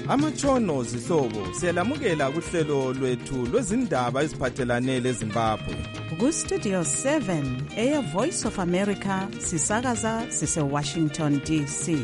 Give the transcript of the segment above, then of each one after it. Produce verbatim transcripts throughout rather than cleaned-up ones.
Amatshono zihlobo siyalamukela kuhlelo lwethu lwezindaba eziphathelane leZimbabwe. Ku Studio seven eya Voice of America sisakaza sise Washington D C.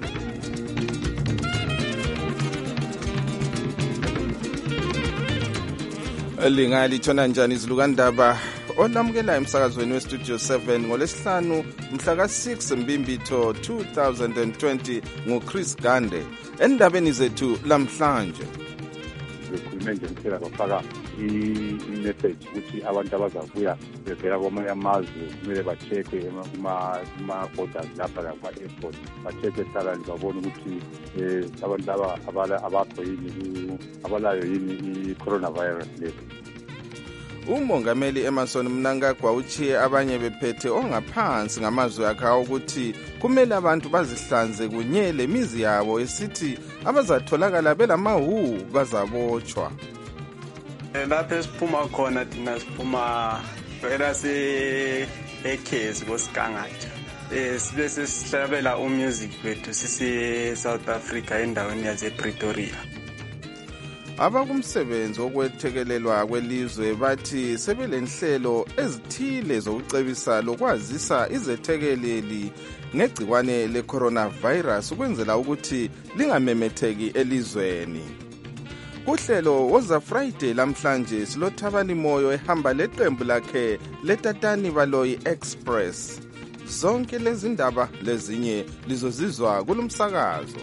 Lingali thona njani izilukandaba olamukela emsakazweni we Studio seven ngolesihlanu mhla ka six Mbimbitho two thousand twenty nguChris Gande. Endabeni zethu lamhlanje bekhulume nje ngicela bafaka i-message ukuthi abantu abazabuya bevela kwamanye amazwe kumele ba-check-e kuma-borders lapha lakuma-airport, ba-check-e salary babone ukuthi um abantu laba abakho yini abalayo yini i-coronavirus le. Umongameli Emmerson Mnangagwa uchiye abanye bephethe ongaphansi ngamazwi akhe ukuthi kumele abantu bazihlanze kunye lemizi yabo esithi abazatholakala belamahu bazabotshwa. Lapho siphuma khona thina siphuma phela se ekhezi koSigangatha. Eh sibe sesihlabela umusic wethu sisi South Africa endaweni yase Pretoria. Abakumsebenzi okwethekelelwa kwelizwe bathi sebelenhlelo ezithile zokucebisa lokwazisa izethekeleli ngegciwane le-coronavirus ukwenzela ukuthi lingamemetheki elizweni. Kuhlelo woza Friday lamhlanje silothabani moyo ehamba leqembu lakhe leTatani Baloyi Express. Zonke lezi ndaba lezinye lizozizwa kulumsakazo.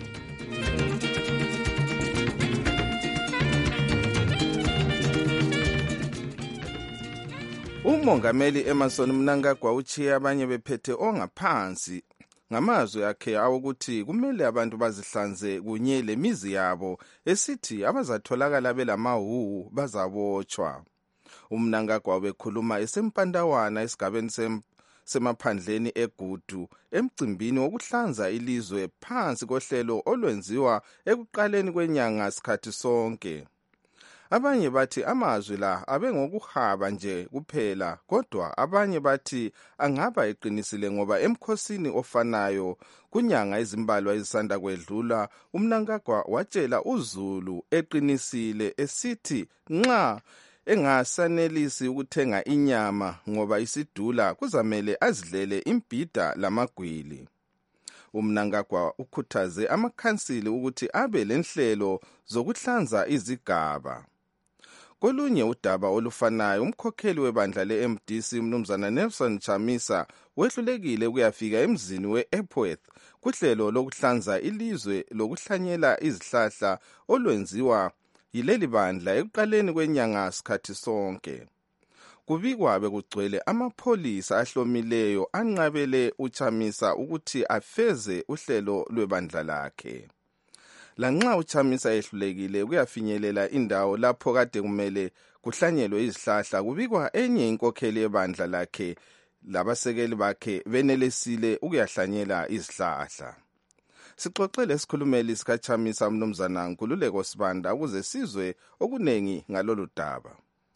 Umongameli Emmerson Mnangagwa uchiye abanye bephethe ongaphansi ngamazwi akhe awukuthi kumele abantu bazihlanze kunye lemizi yabo esithi abazatholakala belamahu bazabotshwa. UMnangagwa ubekhuluma esempandawana esigabeni semaphandleni eGudu emcimbini wokuhlanza ilizwe phansi kohlelo olwenziwa ekuqaleni kwenyanga sikhathi sonke. Abanye bathi amazwi la abengokuhaba nje kuphela, kodwa abanye bathi angaba eqinisile ngoba emkhosini ofanayo kunyanga ezimbalwa ezisanda kwedlula uMnangagwa watshela uZulu eqinisile esithi nxa engasanelisi ukuthenga inyama ngoba isidula kuzamele azidlele imbhida lamagwili. UMnangagwa ukhuthaze amakhansili ukuthi abe lenhlelo zokuhlanza izigaba. Kolunye udaba olufanayo umkhokheli webandla le-M D C Mnumzana Nelson Chamisa wehlulekile ukuyafika emzini we-Epworth kuhlelo lokuhlanza ilizwe lokuhlanyela izihlahla olwenziwa yileli bandla ekuqaleni kwenyanga sikhathi sonke. Kubikwa bekugcwele amapholisa ahlomileyo anqabele uChamisa ukuthi afeze uhlelo lwebandla lakhe. Lanxa uChamisa ehlulekile kuyafinyelela indawo lapho kade kumele kuhlanyelwe izihlahla, kubikwa enye inkokheli yebandla lakhe labasekeli bakhe benelesile ukuyahlanyela izihlahla. Sixoxele isikhulumeli sikaChamisa Mnumzana Nkululeko Sibanda ukuze sizwe okunengi ngalolu daba.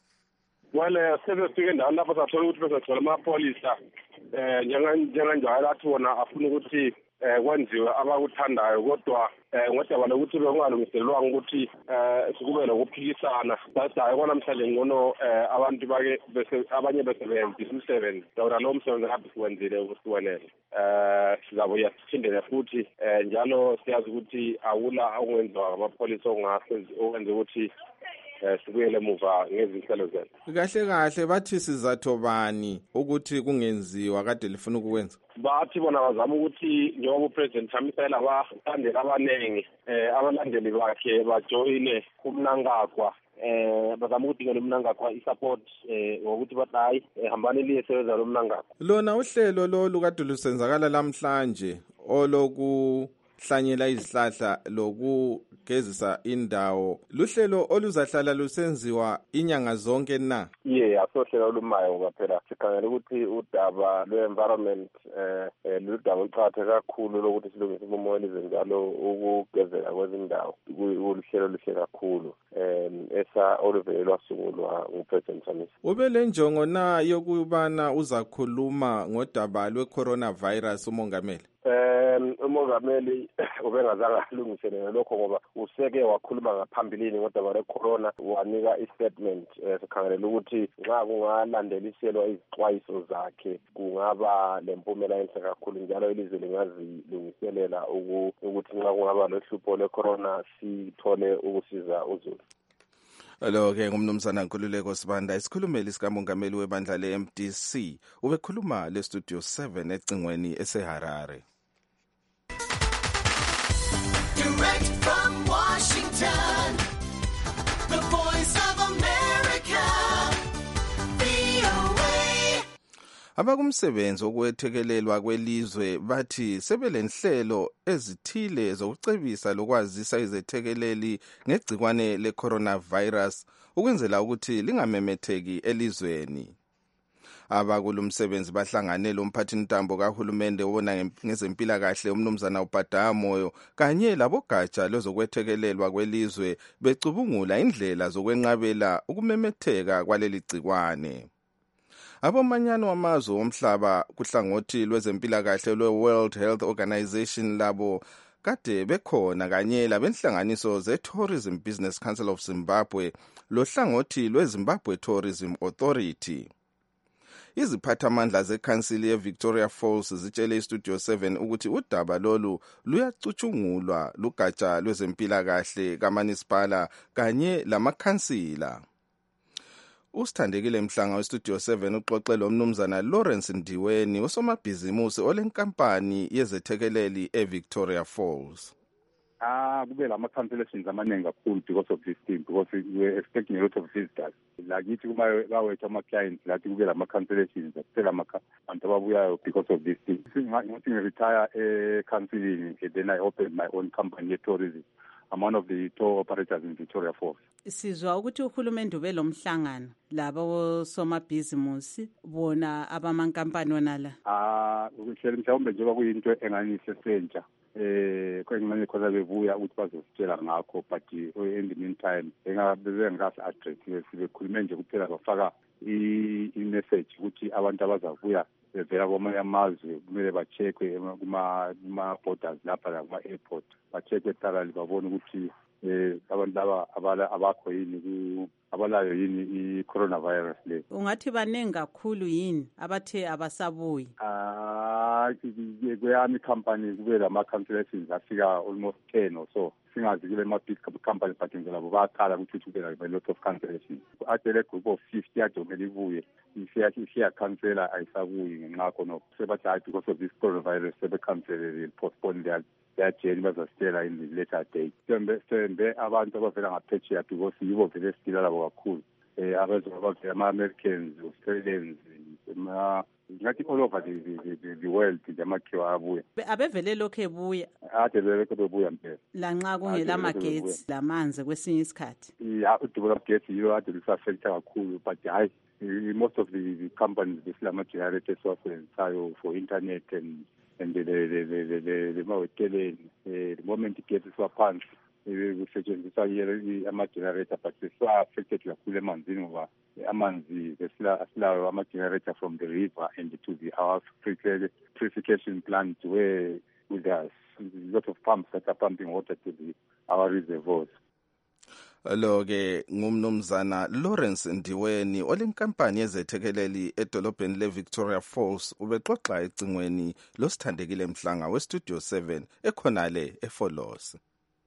Wale sebefike endaweni lapho sathola ukuthi bezathola amapholisa eh njenganjalo athi wona afuna ukuthi eh kwenziwe abakuthandayo, kodwa eh ngodaba lokuthi bekungalungiselelwanga ukuthi eh sikube lokuphikisana badayo kwanamhlanje ngono eh abantu bake abanye besebenza umsebenzi kodwa lo msebenzi ngabe siwenzile ukusiwenele. Eh sizabuya sithindele futhi eh njalo siyazi ukuthi awula okwenziwa amapholisa ongase okwenza ukuthi eh sibuyele emuva ngezinhlelo zethu. Kahle kahle bathi sizatho bani ukuthi kungenziwa kade lifuna ukwenza? Bathi bona bazama ukuthi njengoba uPresident Chamisa labalandeli abanengi eh abalandeli bakhe bajoyine uMnangagwa eh bazama ukuthi ngelo Mnangagwa isupport eh ngokuthi bathi hayi hambani liyesebenza lo Mnangagwa. Lona uhlelo lo lukade lusenzakala lamhlanje oloku hlanyela izihlahla lokugezisa indawo luhlelo oluzahlala lusenziwa inyanga zonke na? Yeah, asohlelo olumayo ngoba phela sikhangela ukuthi udaba lwe-environment eh ludaba oluqhathe kakhulu lokuthi silungise umoya njalo ukugezela kwezindawo uluhlelo luhle kakhulu em esa oluvele lwasungulwa nguPresident Chamisa. Ube lenjongo na yokubana uzakhuluma ngodaba lwe-coronavirus umongameli? Um umongameli ubengazange alungiselele lokho ngoba useke wakhuluma ngaphambilini ngodaba lwe-corona wanika i-statement sikhangelela ukuthi nxa kungalandeliselwa izixwayiso zakhe kungaba lempumela enhle kakhulu njalo ilizwe lingazilungiselela ukuthi nxa kungaba lohlupho lwe-corona sithole ukusiza uzulu. Lo-ke ngumnumzana Nkululeko Sibanda, isikhulumeli sikamongameli webandla le-M D C, ubekhuluma le-Studio seven ecingweni eseHarare. Direct from Washington, the voice of America, V O A. Abakumsebenzi okwethekelelwa kwelizwe bathi sebelenhlelo ezithile zokucebisa lokwazisa izethekeleli ngegcikwane le-coronavirus ukwenzela ukuthi lingamemetheki elizweni. Abakulumsebenzi bahlangane lomphathintambo kahulumende obona ngezempilakahle umnumzana uBhadamoyo kanye labogatsha lwezokwethekelelwa kwelizwe becubungula indlela zokwenqabela ukumemetheka kwaleli gcikwane. Abomanyano wamazwe omhlaba kuhlangothi lwezempilakahle lwe-World Health Organization labo kade bekhona kanye labenhlanganiso ze-Tourism Business Council of Zimbabwe lohlangothi lwe-Zimbabwe Tourism Authority. Iziphathamandla zekhansili ye-Victoria Falls zitshele iStudio seven ukuthi udaba lolu luyacuthungulwa lugatsha lwezempilakahle kaManisipala kanye lamakhansila. Usithandekile Mhlanga weStudio seven uxoxe lo mnumzana Lawrence Ndiweni osomabhizimusi olenkampani yezethekeleli eVictoria Falls. Ah, kube lama cancellations amaningi kakhulu because of this thing, because we were expecting a lot of visitors. Lakithi kuma bawethu ama clients lathi kube lama cancellations kuphela abantu ababuyayo because of this thing. Ngathi ngiretire e-counseling, then I opened my own company tourism. I'm one of the tour operators in Victoria Falls. Sizwa ukuthi uhulumende ube lomhlangano labo somabhizimusi bona abamankampani wonala. Ah, ukuhleli mhlawumbe njengoba kuyinto enganise sentsha. Eh kwengane khona bebuya ukuthi bazositshela ngakho, but in the meantime engabe ngasi address sibekhulume nje kuphela bafaka i-message ukuthi abantu abazabuya bevela kwamanye amazwe kumele ba-checkwe kuma-borders lapha lakuma-airport, ba-checkwe thoroughly babone ukuthi eh abantu laba abakho yini abalayo yini i-coronavirus le. Ungathi baningi kakhulu yini abathe abasabuyi? Ah, kweyami company kube lama-cancellations afika almost ten or so. Singazi kule ma-big company but nje labo bayakhala ukuthi kube a lot of cancellations. Atele group of fifty adomele ibuye isiya-cancela ayisabuyi ngenxa khona sebathi hayi because of this coronavirus sebe-cancele postpone their their journey bazasitshela in the later date. Sembe abantu abavela ngaphetsheya because yibo vele esitila labo kakhulu. Eh abazobavela ama-Americans, Australians, ngathi all over the, the, the, the world jamakhiwa abuya. Abevele lokho ebuya. Ade belokho bebuya mpela. Lanxa kungela magetsi lamanzi kwesinye isikhathi. Yeah, udubo lamagetsi yilo ade lisafecta kakhulu, but hayi most of the, the companies besilama generators wasebenzayo for internet and and the the the the the the maweteleni the moment igetsi swaphansi kusetshenziswa ama-generator but swa-affected kakhulu emanzini ngoba amanzi asilayo ama-generator from the river and to the our purification plant where there's a lot of pumps that are pumping water to the our reservoirs. Lo-ke ngumnumzana Lawrence Ndiweni olenkampani yezethekeleli edolobheni le-Victoria Falls ubexoxa ecingweni losithandekile Mhlanga weStudio seven ekhonale eFolos.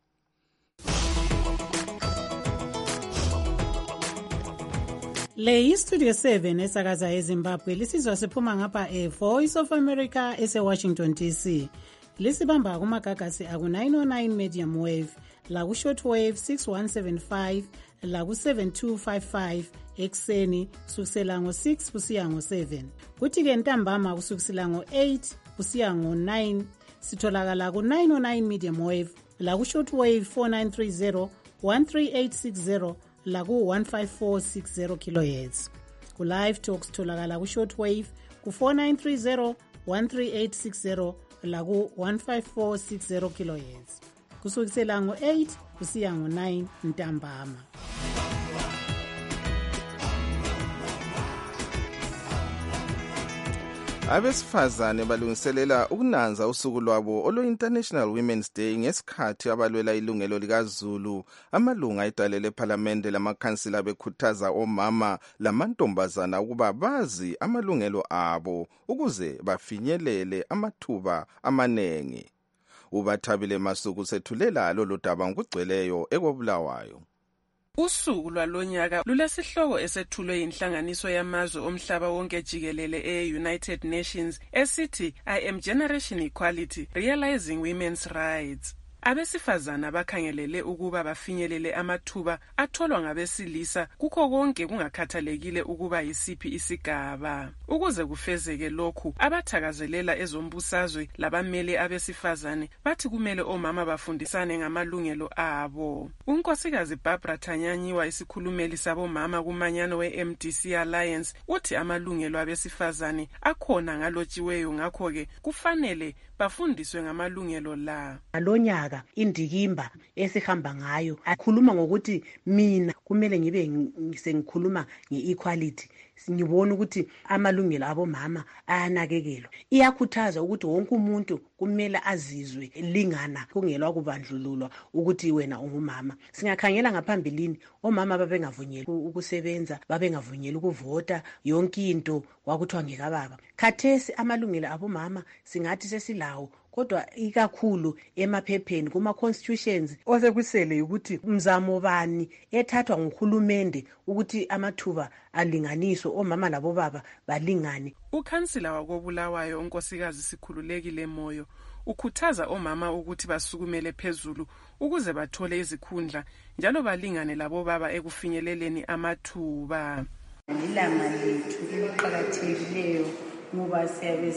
Le iStudio seven esakaza eZimbabwe lisizwa siphuma ngapha eVoice of America ese-Washington D C. Lisibamba kumagagasi aku-nine oh nine medium wave, laku-short wave six one seven five, laku-seven two five five ekseni kusukisela ngo-six kusiya ngo-seven. Kuthi-ke ntambama kusukisela ngo-eight kusiya ngo-nine sitholakala ku-nine oh nine medium wave, laku-short wave four nine three zero, one three eight six zero, laku one five four six zero kilohertz. Ku live talk sitholakala ku short wave ku four nine three zero, one three eight six zero, laku one five four six zero kilohertz. Kusukisela ngo-eight kusiya ngo-nine ntambama. Abesifazane balungiselela ukunanza usuku lwabo olo-International Women's Day ngesikhathi abalwela ilungelo likaZulu. Amalunga ayidale lephalamende lamakhansila bekhuthaza omama lamantombazana ukuba bazi amalungelo abo ukuze bafinyelele amathuba amanengi. UBathabile Masuku sethulela lolu daba ngokugcweleyo ekobulawayo. Usuku lwalonyaka lulesihloko esethulwe inhlanganiso yamazwe omhlaba wonke jikelele e-United Nations esithi I am Generation Equality, Realizing Women's Rights. Abesifazana bakhangelele ukuba bafinyelele amathuba atholwa ngabesilisa kukho konke kungakhathalekile ukuba yisiphi isigaba. Ukuze kufezeke lokhu, abathakazelela ezombusazwe labamele abesifazane bathi kumele omama bafundisane ngamalungelo abo. Unkosikazi Barbara Tanyanyiwa, isikhulumeli sabomama kumanyano we-M D C Alliance, uthi amalungelo abesifazane akhona ngalotshiweyo, ngakho-ke kufanele bafundiswe ngamalungelo la. Alonyaka indikimba esihamba ngayo akhuluma ngokuthi mina kumele ngibe sengikhuluma nge-equality. Ngibona ukuthi amalungelo abomama ayanakekelwa. Iyakhuthaza ukuthi wonke umuntu kumele azizwe lingana, kungelwa kubandlululwa ukuthi wena ungumama. Singakhangela ngaphambilini omama babengavunyelwa ukusebenza, babengavunyelwa ukuvota, yonke into wakuthiwa ngekababa. Khathesi amalungelo abomama singathi sesilawo, kodwa ikakhulu emaphepheni kuma constitutions osekusele ukuthi umzamo bani ethathwa nguhulumende ukuthi amathuba alinganiswe, omama labo baba balingane. Ukhansila wakobulawayo unkosikazi Sikhululekile Moyo ukhuthaza omama ukuthi basukumele phezulu ukuze bathole izikhundla njalo balingane labo baba ekufinyeleleni amathuba. Ilanga lethu liqhakathekileyo ngoba siyabe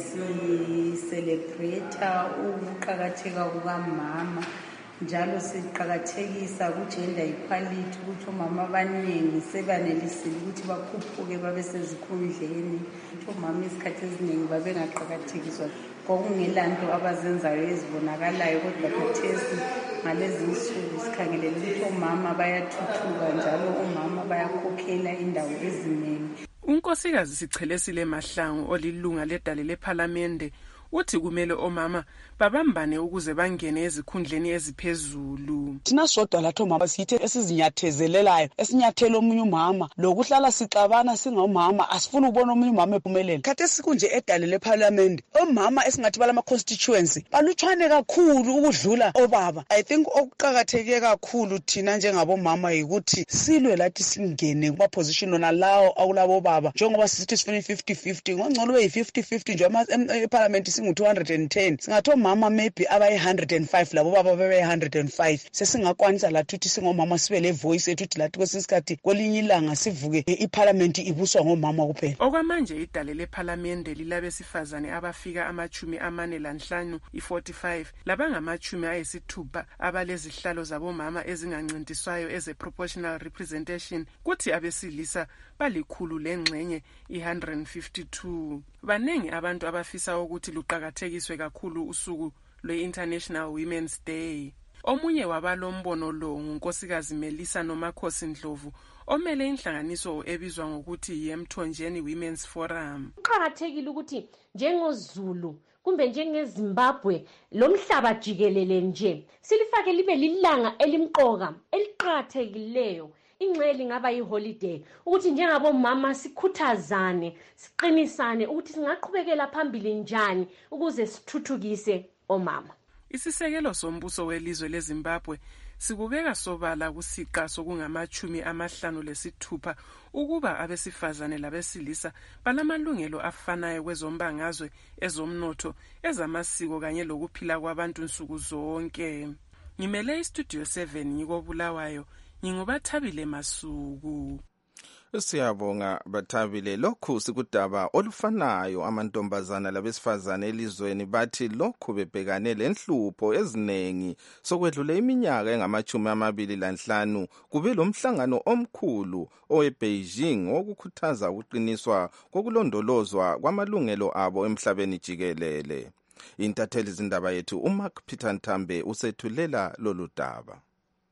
si-celebrate ukuqakatheka kukamama, njalo siqakathekisa ku-gender equality ukuthi omama abaningi sebanelisile ukuthi bakhuphuke babe sezikhundleni. Omama isikhathi eziningi babengaqakathekiswa, kwakungelanto abazenzayo ezibonakalayo, kodwa khathesi ngalezi nsuku sikhangelele ukuthi omama bayathuthuka njalo omama bayakhokhela indawo eziningi. Unkosikazi Sichelesile Mahlangu olilunga ledale lephalamende uthi kumele omama babambane ukuze bangene ezikhundleni eziphezulu. Thina sodwa lathi omama sithe esizinyathezelelayo, esinyathela omunye umama lokuhlala sixabana singomama, asifuna ukubona omunye umama ephumelela. Khathesi kunje edale lephalamende omama esingathi balama constituency balutshwane kakhulu ukudlula obaba. I think okuqhakatheke kakhulu thina njengabomama yikuthi silwe lathi singene kuma position ona lawo akulabo baba, njengoba sithi sifuna fifty fifty, ngongcono be fifty fifty nje eParliament singu two hundred ten. Singathi omama maybe abayi one hundred five labo baba bebe one hundred five. Sesingakwanisa lathi ukuthi singomama sibe le voice ethu lathi kwesinsikhathi kolinye ilanga sivuke iParliament ibuswa ngomama kuphela. Okwamanje idale leParliament lilabesifazane abafika amachumi amane lanhlanu i-forty-five labangamachumi ayisithupha abalezihlalo zabomama ezingancintiswayo eze proportional representation, kuthi abesilisa balikhulu lengxenye i-one hundred fifty-two. Banengi abantu abafisa ukuthi luqhakathekiswe kakhulu usuku lwe-International Women's Day. Omunye wabalombono lo ngunkosikazi Melissa Nomakhosi Ndlovu omele inhlanganiso ebizwa ngokuthi yemthonjeni Women's Forum. Kuqhakathekile ukuthi njengoZulu kumbe njengeZimbabwe lomhlaba jikelele nje silifake libe lilanga elimqoka eliqhakathekileyo. Ingceli ngaba yiholiday ukuthi njengabomama sikhuthazane, siqinisane ukuthi singaqhubekela phambili njani ukuze sithuthukise omama. Isisekelo sombuso welizwe leZimbabwe sikubeka sobala kusiqa sokungamachumi amahlanu lesithupha ukuba abesifazane labesilisa balamalungelo afanayo kwezombangazwe, ezomnotho, ezamasiko kanye lokuphila kwabantu nsuku zonke. Ngimele iStudio seven ngikobulawayo, nginguBathabile Masuku. Siyabonga Bathabile. Lokhu sikudaba olufanayo amantombazana labesifazane elizweni bathi lokhu bebhekane lenhlupho ezinengi sokwedlula iminyaka engamachumi amabili lanhlanu kube lomhlangano omkhulu oweBeijing wokukhuthaza ukuqiniswa kokulondolozwa kwamalungelo abo emhlabeni jikelele. Intatheli zindaba yethu uMark Peter Ntambe usethulela lolu daba.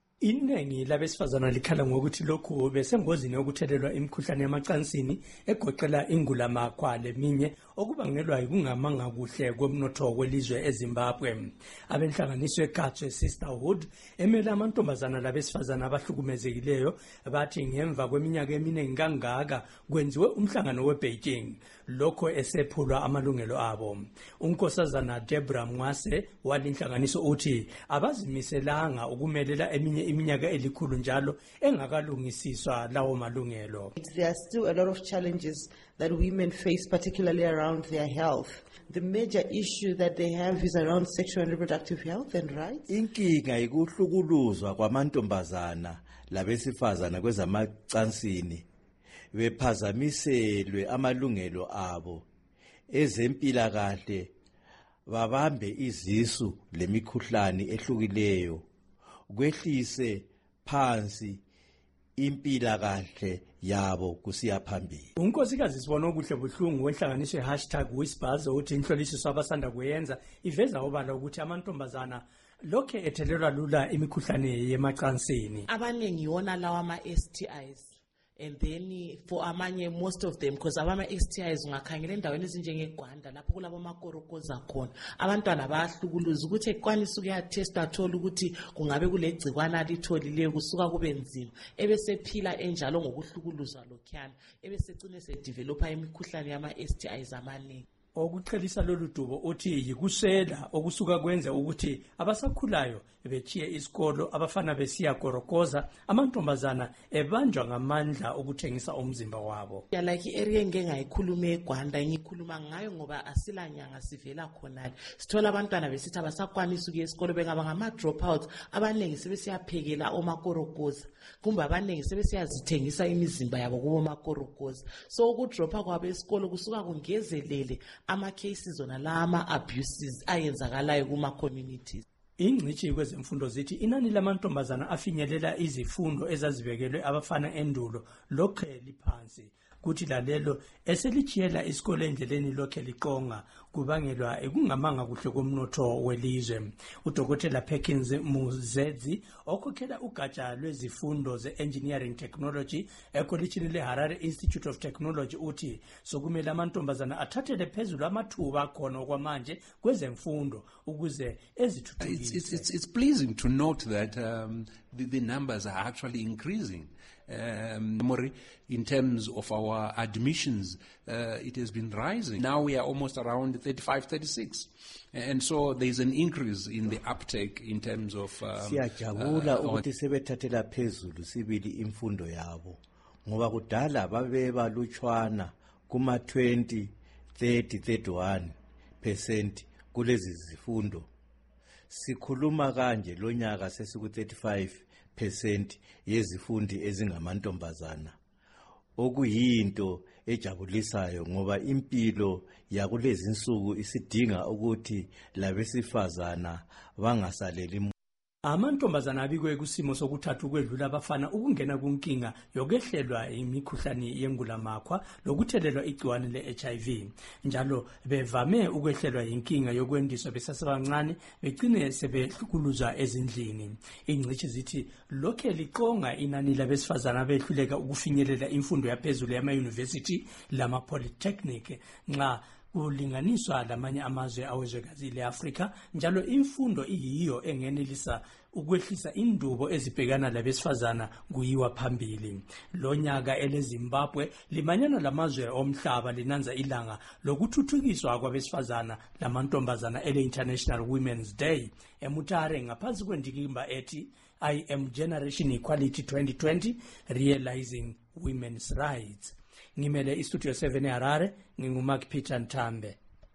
Iningi labesifazana likhala ngokuthi lokhu besengozini yokuthelelwa imikhuhlane yamacansini egoqela ingulamakhwa leminye okubangelwa yikungamanga kuhle komnotho welizwe eZimbabwe. Abenhlanganiso eGatswe Sisterhood emele amantombazana labesifazana abahlukumezekileyo bathi ngemva kweminyaka eminingi kangaka kwenziwe umhlangano weBeijing lokho esephulwa amalungelo abo. Unkosazana Debra Mwase walinhlanganiso uthi abazimiselanga ukumelela eminye iminyaka elikhulu njalo engakalungisiswa lawo malungelo. There are still a lot of challenges that women face, particularly around their health. The major issue that they have is around sexual and reproductive health and rights. Inkinga ikuhlukuluzwa kwamantombazana labesifazana kwezamacansini bephazamiselwe amalungelo abo ezempilakahle, babambe izisu lemikhuhlane ehlukileyo, kwehlise phansi impilakahle yabo kusiya phambili. Unkosikazi Sibona Okuhle Buhlungu wenhlanganiso hashtag Whispers uthi inhlolisiso abasanda kuyenza iveza obala ukuthi amantombazana lokhe ethelelwa lula imikhuhlane yemacansini. Abaningi yona lawa ama S T Is. And then for amanye, most of them, because abama S T Is ungakhangela endaweni ezinjengeGwanda lapho kulabo makorokoza khona abantwana bayahlukuluza ukuthi ekwanisa ukuyatesta athola ukuthi kungabe kulegcikwana litholileyo kusuka kube nzima ebese phila enjalo ngokuhlukuluza lokhana ebese cine se developa imikhuhlane yama S T Is amaningi. Okuqhelisa lolu dubo uthi yikusela okusuka kwenza ukuthi abasakhulayo bechiye isikolo abafana besiya gorokoza amantombazana ebanjwa ngamandla okuthengisa umzimba wabo. Ya like area engengayikhuluma eGwanda ngikhuluma ngayo ngoba asilanyanga sivela khonale sithola abantwana besithi abasakwanisa ukuya esikolo bengaba ngama dropouts abaningi sebesiyaphekela omakorokoza kumbe abaningi sebesiyazithengisa imizimba yabo kubo makorokoza. So ukudropa kwabo esikolo kusuka kungezelele ama cases zona la ama abuses ayenzakalayo kuma communities. Ingcithi kwezemfundo zithi inani lamantombazana afinyelela izifundo ezazibekelwe abafana endulo lokhe liphansi kuthi lalelo eselichiyela isikole endleleni lokhe liqonga kubangelwa ekungamanga kuhle komnotho welizwe. Udokotela Perkins Muzedzi okhokhela ugatsha lwezifundo ze-engineering technology ekolitshini le-Harare Institute of Technology uthi sokumele amantombazana athathele phezulu amathuba khona okwamanje kwezemfundo ukuze ezithuthukise. It's, it's, it's pleasing to note that um, the, the numbers are actually increasing. Um, in terms of our admissions, uh, it has been rising. Now we are almost around thirty-five, thirty-six. And so there's an increase in the uptake in terms of... Um, Siyajabula ukuthi sebethathela phezulu sibili imfundo yabo. Ngoba kudala babeba lutshwana kuma twenty, thirty, thirty-one percent kulezi zifundo. Sikhuluma kanje lonyaka sesiku thirty-five percent yezifundi ezingamantombazana. Okuyinto ejabulisayo ngoba impilo yakulezi insuku isidinga ukuthi labesifazana bangasaleli. Amantombazana abikwe kusimo sokuthatha ukwedlula abafana ukungena kunkinga yokehlelwa imikhuhlane yengulamakhwa lokuthelelwa igciwane le-H I V. Njalo bevame ukwehlelwa inkinga yokwendiswa besasebancane begcine sebehlukuluzwa ezindlini. Ingcithi zithi lokhe liqonga inani labesifazana behluleka ukufinyelela imfundo yaphezulu yama-university lama-polytechnic nxa kulinganiswa lamanye amazwe awezwekazi le-Afrika. Njalo imfundo iyiyo engenelisa ukwehlisa indubo ezibhekana labesifazana kuyiwa phambili. Lonyaka eleZimbabwe limanyana lamazwe omhlaba linanza ilanga lokuthuthukiswa kwabesifazana lamantombazana ele-International Women's Day eMutare ngaphansi kwendikimba ethi I am Generation Equality twenty twenty Realizing Women's Rights. Ngimele iStudio seven eHarare nginguMark Peter Ntambe.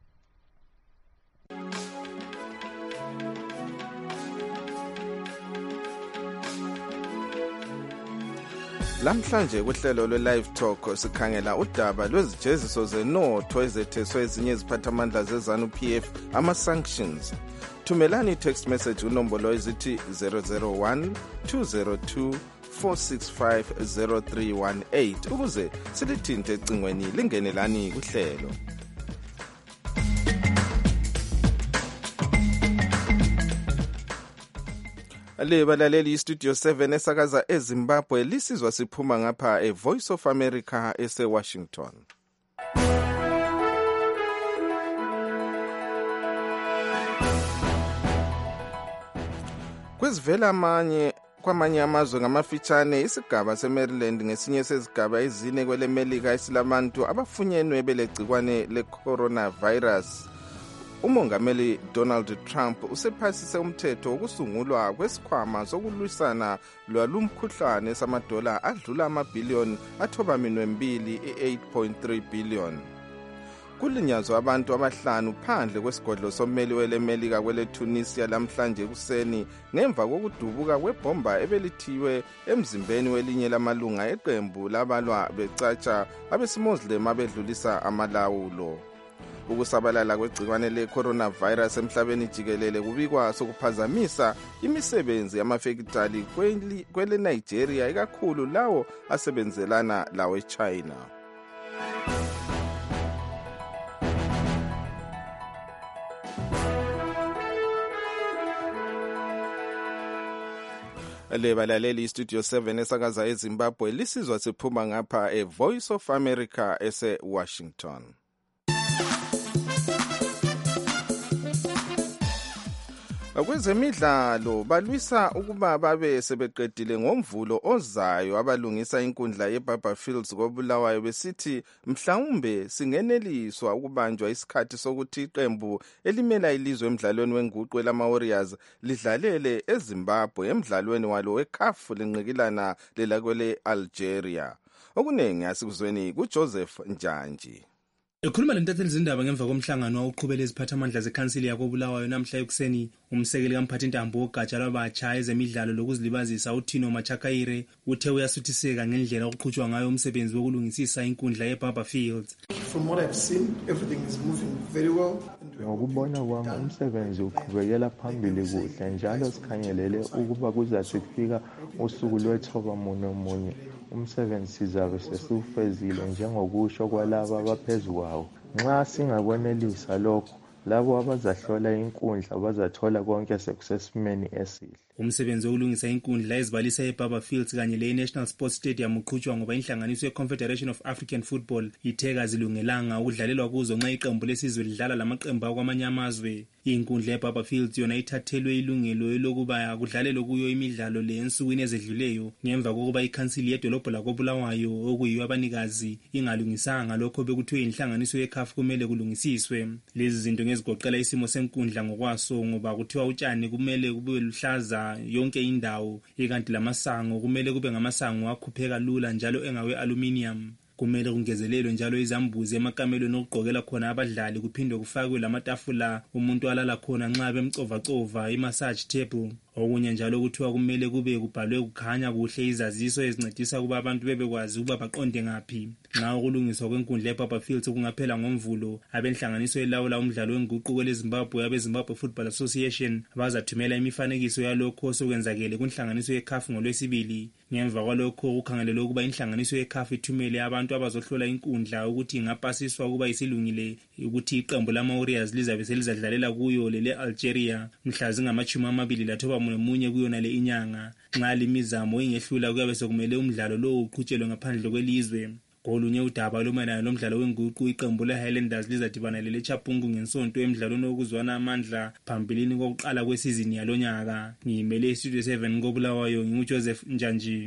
Lamhlanje kuhlelo lwe-Live Talk sikhangela udaba lwezijeziso zenotho ezetheswe ezinye iziphathamandla ze-ZANU-P F ama-sanctions. Thumelani i-text message unombolo ezithi zero zero one two zero two four six five zero three one eight ukuze silithinte ecingweni lingenelani kuhlelo. Le balaleli iStudio seven esakaza eZimbabwe lisizwa siphuma ngapha eVoice of America ese Washington. kwizivela amanye kwamanye amazwe ngamafitshane isigaba seMaryland ngesinye sezigaba ezine kwele Melika esilabantu abafunyenwe belegcikwane le-coronavirus. Umongameli Donald Trump usephasise umthetho wokusungulwa kwesikhwama sokulwisana lwalumkhuhlane samadola adlula amabhiliyoni athoba minwe mbili i-eight point three billion. Kulinyazwa abantu abahlanu phandle kwesigodlo sommeli wele Melika kwele Tunisia lamhlanje kuseni ngemva kokudubuka kwebhomba ebelithiwe emzimbeni welinye lamalunga eqembu labalwa becatsha abesimozilem abedlulisa amalawulo. Ukusabalala kwegcikwane le-coronavirus emhlabeni jikelele kubikwa sokuphazamisa imisebenzi yamafekitali kwele Nigeria ikakhulu lawo asebenzelana lawe China. Lebalaleli Studio seven esakaza eZimbabwe lisizwa siphuma ngapha eVoice of America ese Washington. Kwezemidlalo balwisa ukuba babe sebeqedile ngomvulo ozayo abalungisa inkundla yeBarberfields koBulawayo besithi mhlawumbe singeneliswa ukubanjwa isikhathi sokuthi iqembu elimela ilizwe emidlalweni wenguqu elama-Warriors lidlalele eZimbabwe emidlalweni walo weCAF linqikilana lelakwele Algeria. Okuningi asikuzweni kuJoseph Njanji. Ekhuluma lentatheli zindaba ngemva komhlangano awuqhubela iziphathamandla zekhansili yakoBulawayo namhla ekuseni, umsekeli kamphathintambo wogatsha lwabatsha ezemidlalo lokuzilibazisa uThino Machakaire uthe uyasuthiseka ngendlela okuqhutshwa ngayo umsebenzi wokulungisisa inkundla yeBarberfields. From what I've seen, everything is moving very well. Ngokubona kwami umsebenzi uqhubekela phambili kuhle njalo sikhangelele ukuba kuzathi kufika usuku lwethoba munye munye umsebenzi sizabe sesufezile njengokusho kwalabo abaphezulu kwawo. Nxa singakwenelisa lokho, labo abazahlola inkundla bazathola konke sekusesimeni esihle. Umsebenzi wokulungisa inkundla ezibalisa eBarberfields kanye le-National Sports Stadium uqhutshwa ngoba inhlanganiso ye-Confederation of African Football itheka zilungelanga ukudlalelwa kuzo nxa iqembu lesizwe lidlala lamaqembu akwamanye amazwe. Inkundla yeBarberfields yona ithathelwe ilungelo elokuba kudlalelwe kuyo imidlalo le ensukwini ezedluleyo ngemva kokuba ikhansili yedolobho lakoBulawayo okuyiyo abanikazi ingalungisanga lokho bekuthiwe inhlanganiso yeCAF kumele kulungisiswe. Lezi zinto ngezigoqela isimo senkundla ngokwaso ngoba kuthiwa utshani kumele kube luhlaza yonke indawo, ikanti lamasango kumele kube ngamasango akhupheka lula njalo engawe aluminium. Kumele kungezelelwe njalo izambuzi emakamelweni okugqokela khona abadlali kuphindwe kufakwe lamatafula umuntu alala khona nxa bemcova-cova i-massage table. Okunye njalo kuthiwa kumele kube kubhalwe kukhanya kuhle izaziso ezincedisa ukuba abantu bebekwazi ukuba baqonde ngaphi. Nxa ukulungiswa kwenkundla yeBarberfields kungaphela ngomvulo, abenhlanganiso elawula umdlalo wenguqu kweleZimbabwe abeZimbabwe Football Association bazathumela imifanekiso yalokho osokwenzakele kunhlanganiso yeCAF ngolwesibili. Ngemva kwalokho kukhangelelwe ukuba inhlanganiso yeCAF ithumele abantu abazohlola inkundla ukuthi ingapasiswa ukuba isilungile ukuthi iqembu lama-Warriors lizabe selizadlalela kuyo lele Algeria mhla zingamachumi amabili lathoba munye kuyona le inyanga. Nxa limizamo ingehlula kuyabe sekumele umdlalo lo uqhutshelwe ngaphandle kwelizwe. Kolunye udaba olumayelana lomdlalo wenguqu iqembu le-Highlanders lizadibana lele-Chapungu ngensonto emidlalweni wokuzwana amandla phambilini kokuqala kwesizini yalonyaka. Ngiyimele iStudio seven koBulawayo nginguJoseph Njanji.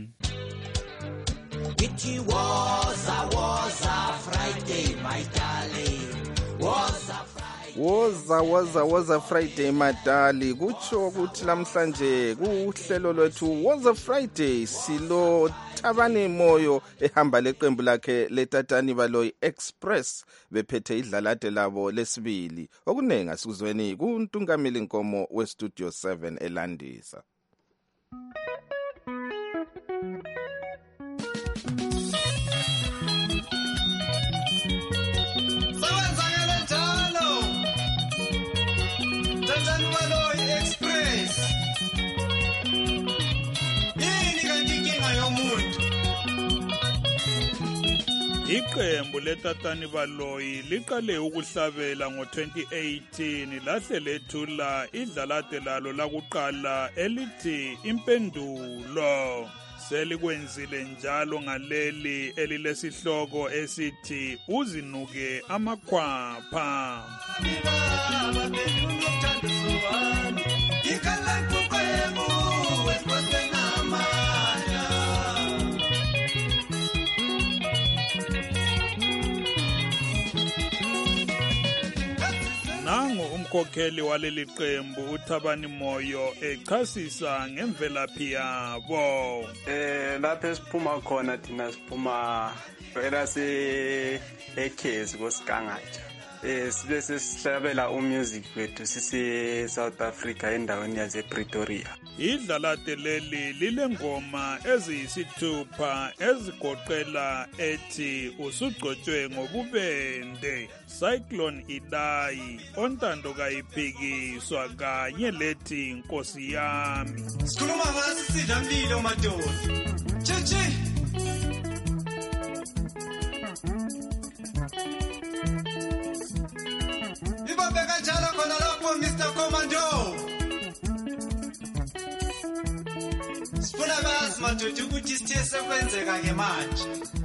It was a was a Friday, my darling. Was a Woza woza woza Friday madali kutsho ukuthi namhlanje kuhlelo lwethu Woza Friday silo Thabani Moyo ehamba leqembu lakhe letatani Baloyi Express bephethe idlalade labo lesibili okunengi asikuzweni kuNtungamili Nkomo we Studio seven elandisa. Iqembu letatani Baloyi liqale ukuhlabela ngo twenty eighteen lahle lethula idlalade lalo lakuqala elithi Impendulo. Selikwenzile njalo ngaleli elilesihloko esithi Uzinuke Amakhwapha. Ikala kukwebo nangu umkhokheli waleli qembu uThabani Moyo echasisa ngemvelaphi yabo. Eh lapha esiphuma khona thina siphuma era se ekhezi koSikangatsha. Eh sibe sesihlabela umusic wethu sisi South Africa endaweni yase Pretoria. Idlalate leli lilengoma eziyisithupha ezigoqela ethi usugcotshwe ngobubende, Cyclone Idai, ontando kayiphikiswa kanye lethi Nkosi yami. Sikhuluma ngaso sidlamlilo madoda. Chichi. Ibabeka njalo khona lapho Mister Commando. Sifuna bazi madoda ukuthi sithe sekwenzeka ke manje.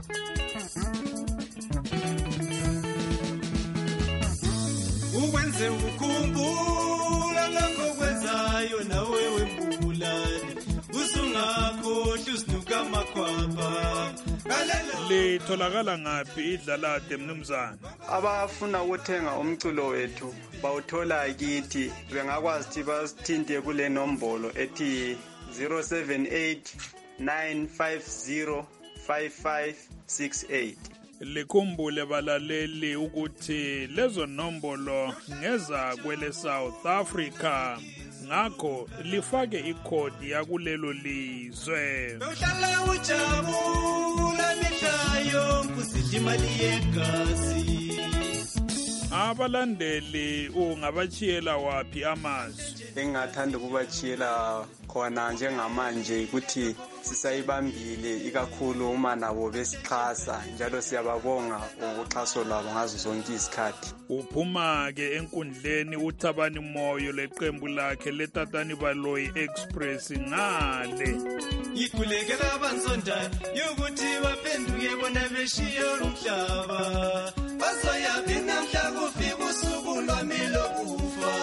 Ukwenze ukukhumbula lokho kwenzayo nawe wembulani. Usungakhohlwa usinuka makhwapha. Litholakala ngaphi idlalate mnumzana? Abafuna ukuthenga umculo wethu bawuthola kithi bengakwazi ukuthi basithinte kule nombolo ethi zero seven eight nine five zero five five six eight. Likhumbule balaleli ukuthi lezo nombolo ngeza kwele South Africa, ngakho lifake ikhodi yakulelo lizwe. Uhlala ujabula mihlayo kusidimali yegazi. Abalandeli ungabachiyela wapi amazwi? Engathanda ukubachiyela khona njengamanje ukuthi sisayibambile ikakhulu uma nabo besixhasa, njalo siyababonga ukuxhaso lwabo ngazo zonke izikhathi. Uphuma ke enkundleni uThabani Moyo leqembu lakhe leTatani Baloyi Express ngale. Ikhulekela abansondana yokuthi baphenduke bona beshiya umhlaba. Bazoyapi namhla kufika usuku lwami lokufa.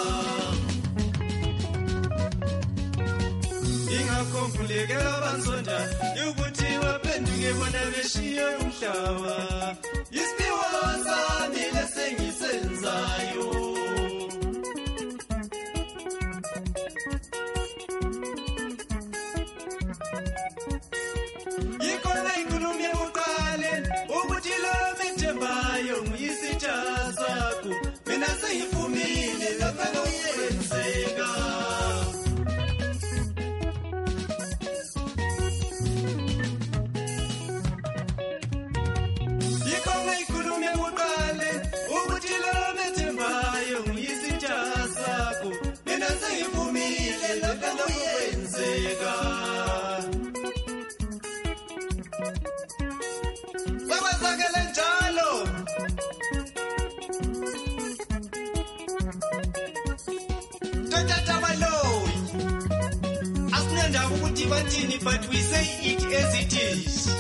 Ingakhombulekela abansondana yokuthi baphenduke bona beshiya umhlaba. Isipiwo sami lesengisenzayo. Ikhona inkulumo yokuqala ukuthi lo methembayo nguyisitha sakho. Mina sengivumile lapha kuyenzeka. Ikhona inkulumo yokuqala ukuthi lo methembayo nguyisitha sakho. Mina sengivumile lapha kuyenzeka. Sakwenzakele njalo. Tata Baloyi. Asinendaba ukuthi bathini, but we say it as it is.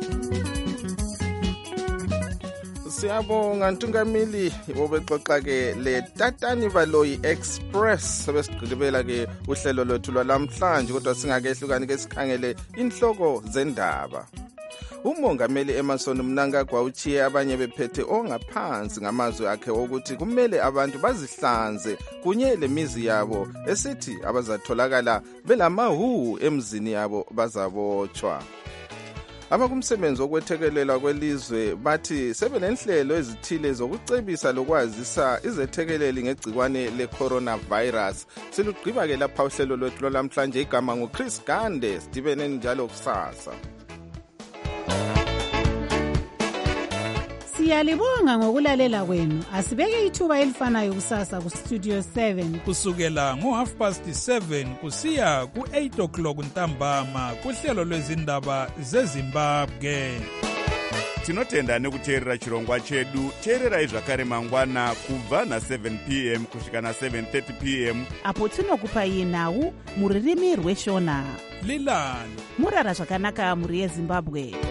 Siyabonga Ntungamili obexoxa ke le Tatani Baloyi Express. Sebesigqibela ke uhlelo lwethu lwalamhlanje, kodwa singakehlukani ke sikhangele inhloko zendaba. Umongameli Emmerson Mnangagwa uchiye abanye bephethe ongaphansi ngamazwi akhe ukuthi kumele abantu bazihlanze kunye lemizi yabo, esithi abazatholakala belamahu emzini yabo bazabotshwa. Abakumsebenzi okwethekelelwa kwelizwe bathi sebenenhlelo ezithile zokucebisa lokwazisa izethekeleli ngegcikwane le-coronavirus. Silugqiba ke lapha uhlelo lwethu lwalamhlanje. Igama nguChris Gande, sidibene njalo kusasa. Siyalibonga ngokulalela kwenu. Asibeke ithuba elifanayo kusasa ku Studio seven kusukela ngo half past seven kusiya ku eight o'clock ntambama kuhlelo lwezindaba zeZimbabwe. Tinotenda nekuteerera chirongwa chedu. Teererai zvakare mangwana kubva na seven p m kusvika na seven thirty p m apo tinokupai nhau muririmi rweshona. Lilani murara zvakanaka muri yeZimbabwe.